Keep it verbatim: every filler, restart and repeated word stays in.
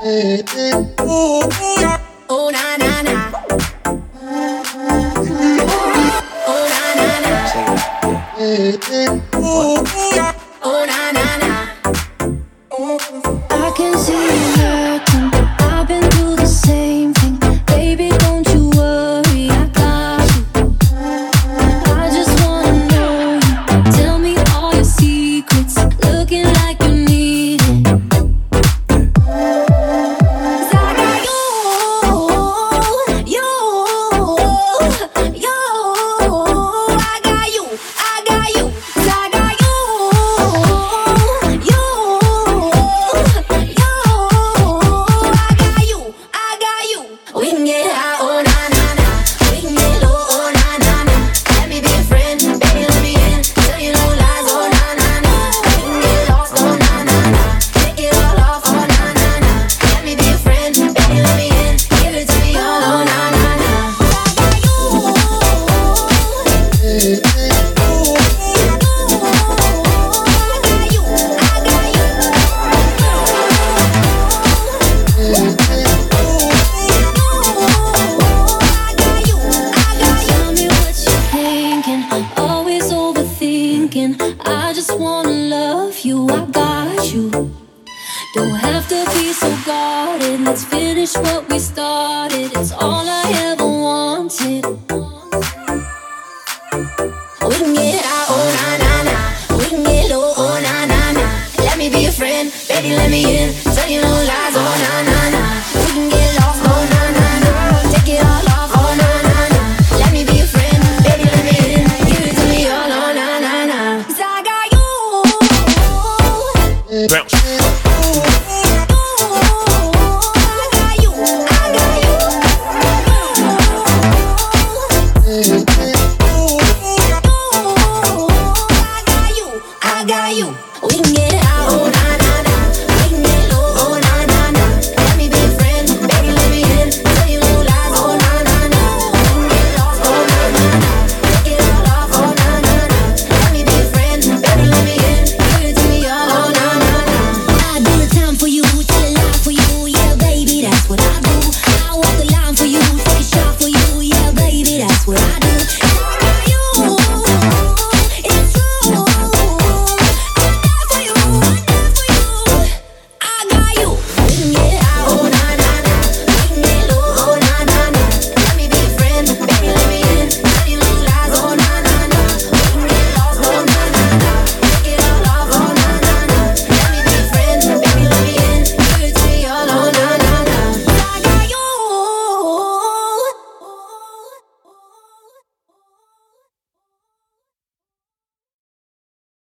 Oh na na na. Oh na na na. Oh na na na. I can see you hurting. I've been through the same thing. Baby, don't you worry, I got you. I just wanna know you. Tell me all your secrets. Looking like you need it. 'Cause I got you, you, you. I got you, I got you. 'Cause I got you, you, you. I got you, I got you. We can get high, oh na na na. We can get low, oh na na na. Let me be a friend, baby, let me in. Tell you no lies, oh na na na. We can get lost, oh na na na. Take it all off, oh na na na. Let me be a friend, baby, let me in. Give it to me all, oh na na na. I got you. I got you, I got you. Tell me what you're thinking. Always overthinking. I just wanna love you. I got you. Don't have to be so guarded. Let's finish what we started. It's all I ever wanted. We can get high, oh na na na. We can get low, oh na na na. Let me be a friend, baby, let me in.